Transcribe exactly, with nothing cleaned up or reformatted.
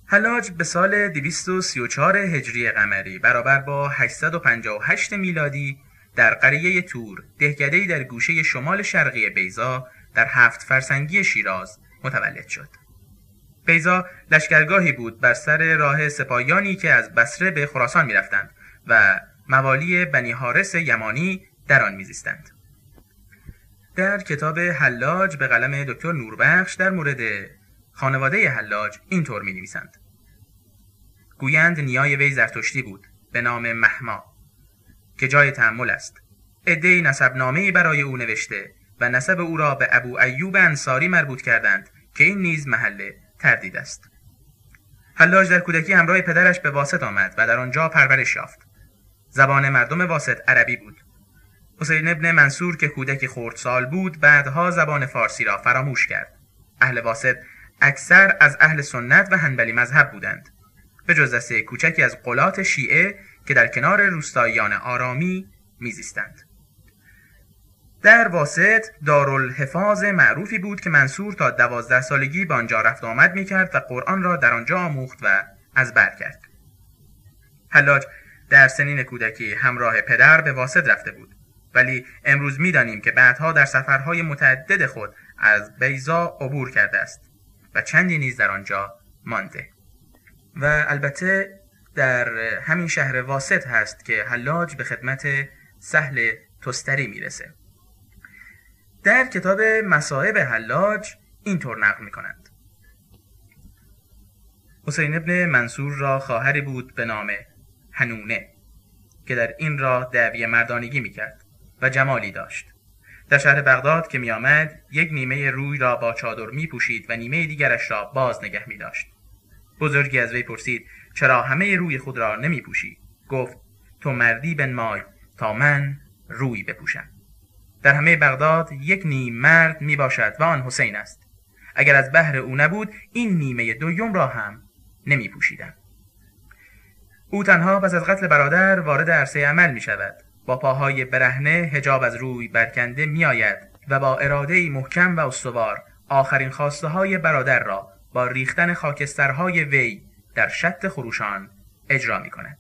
حلاج به سال دویست و سی و چهار هجری قمری برابر با هشتصد و پنجاه و هشت میلادی در قریه تور، دهکده‌ای در گوشه شمال شرقی بیضا در هفت فرسنگی شیراز متولد شد. بیضا لشکرگاهی بود بر سر راه سپاهیانی که از بصره به خراسان می‌رفتند و موالی بنی حارث یمانی در آن می‌زیستند. در کتاب حلاج به قلم دکتر نوربخش در مورد خانواده حلاج اینطور می‌نویسند: گویند نیای وی زرتشتی بود به نام مهما که جای تأمل است. عده‌ای نسبنامه‌ای برای او نوشته و نسب او را به ابو ایوب انصاری مربوط کردند که این نیز محل تردید است. حلاج در کودکی همراه پدرش به واسط آمد و در آنجا پرورش یافت. زبان مردم واسط عربی بود. حسین ابن منصور که کودکی خردسال بود بعدها زبان فارسی را فراموش کرد. اهل واسط اکثر از اهل سنت و حنبلی مذهب بودند، به جز دسته کوچکی از غلات شیعه که در کنار روستاییان آرامی میزیستند. در واسط دارالحفاظ معروفی بود که منصور تا دوازده سالگی به آنجا رفت آمد میکرد و قرآن را در آنجا آموخت و از بر کرد. حلاج در سنین کودکی همراه پدر به واسط رفته بود، ولی امروز میدانیم که بعدها در سفرهای متعدد خود از بیضا عبور کرده است و چندی نیز در آنجا مانده. و البته در همین شهر واسط هست که حلاج به خدمت سهل تستری میرسه. در کتاب مصائب حلاج اینطور نقل میکنند: حسین ابن منصور را خواهری بود به نام حنونه که در این راه دعوی مردانگی میکرد و جمالی داشت. در شهر بغداد که می آمد یک نیمه روی را با چادر می پوشید و نیمه دیگرش را باز نگه می داشت. بزرگی از وی پرسید چرا همه روی خود را نمی پوشی؟ گفت تو مردی بنمای تا من روی بپوشم. در همه بغداد یک نیم مرد می باشد و آن حسین است. اگر از بهر او نبود این نیمه دوم را هم نمی پوشیدم. او تنها پس از قتل برادر وارد عرصه عمل می شود. با پاهای برهنه حجاب از روی برکنده می آید و با اراده‌ای محکم و استوار آخرین خواسته های برادر را با ریختن خاکسترهای وی در شط خروشان اجرا می کند.